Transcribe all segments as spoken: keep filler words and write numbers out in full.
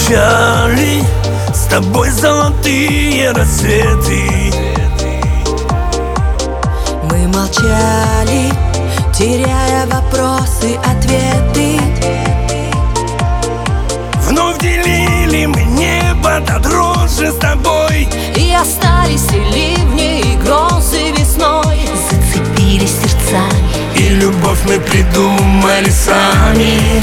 молчали, с тобой золотые рассветы. Мы молчали, теряя вопросы, ответы. Вновь делили мы небо до дрожи с тобой, И остались и ливни, и грозы весной. Зацепились сердцами, и любовь мы придумали сами.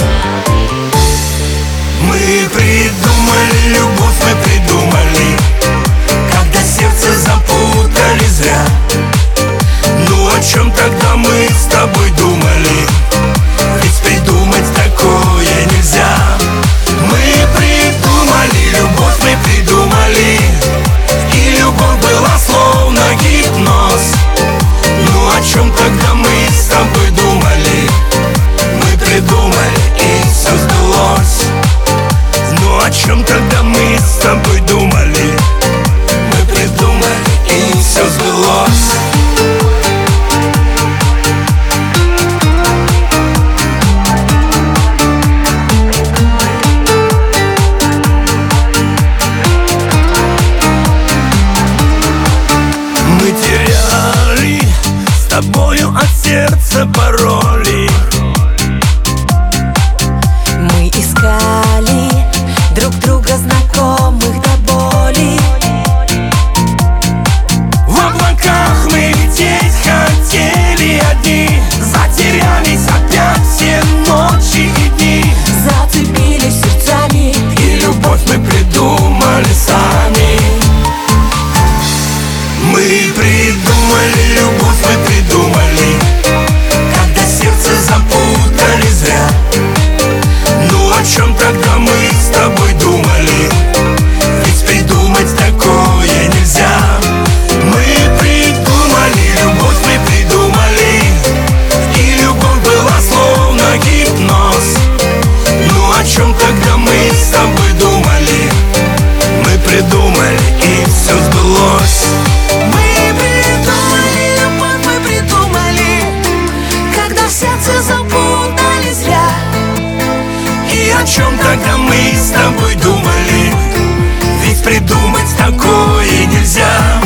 Мы придумали любовь, мы придумали, когда сердце запутали зря. Ну о чем тогда мы с тобой думали? Ведь придумать такое нельзя. Мы придумали любовь, мы придумали, и любовь была словно гипноз. Ну о чем тогда мы с тобой думали? Мы придумали, и все сбылось. Ну о чем тогда мы с тобой думали? Мы придумали, и все сбылось. Мы теряли с тобою от сердца пароли. мы искали друг друга знакомых до боли. В облаках мы лететь хотели одни, затерялись опять все ночи и дни. Зацепились сердцами, И любовь мы придумали сами. Мы придумали любовь, мы придумали, когда сердце запутали зря. Ну о чем тогда мы с тобой думали? Ведь придумать такое нельзя. Мы придумали любовь, мы придумали, и любовь была словно гипноз. Ну о чем тогда мы с тобой думали? Мы придумали, и все сбылось. мы придумали любовь, мы придумали, когда в сердце запутали зря. И о чем тогда мы с тобой думали? Ведь придумать такое нельзя.